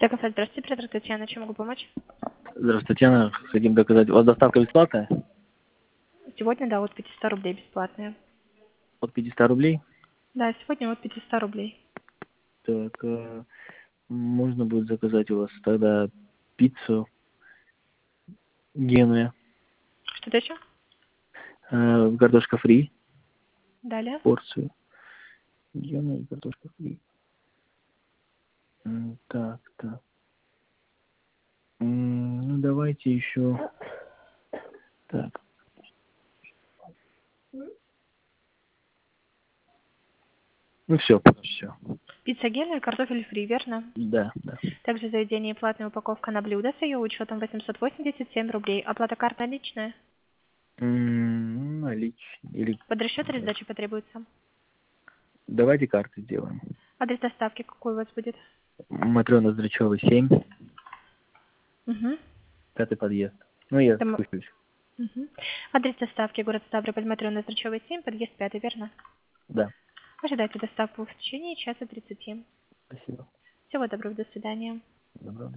Телекофест, здравствуйте, оператор Татьяна, чем могу помочь? Здравствуйте, Татьяна. Хотим доказать. У вас доставка бесплатная? Сегодня, да, от 500 рублей бесплатная. От 500 рублей? Да, сегодня от 500 рублей. Так, можно будет заказать у вас тогда пиццу Генуя, Что-то еще? картошка фри, Далее. порцию. Генуя и картошка фри. Так. Ну, давайте еще. Так. Ну, все. Пицца гельная, картофель фри, верно? Да. Также заведение платная упаковка на блюдо с ее учетом 887 рублей. Оплата карт наличная. Наличные. Или... Под расчет или сдача потребуется? Давайте карты сделаем. Адрес доставки какой у вас будет? Матрёна Зрачёва, 7, Угу. 5-й подъезд. Ну, я Там... спущусь. Угу. Адрес доставки город Ставрополь, Матрёна Зрачёва, 7, подъезд 5, верно? Да, Ожидайте доставку в течение часа 30. спасибо. Всего доброго, до свидания. Добро.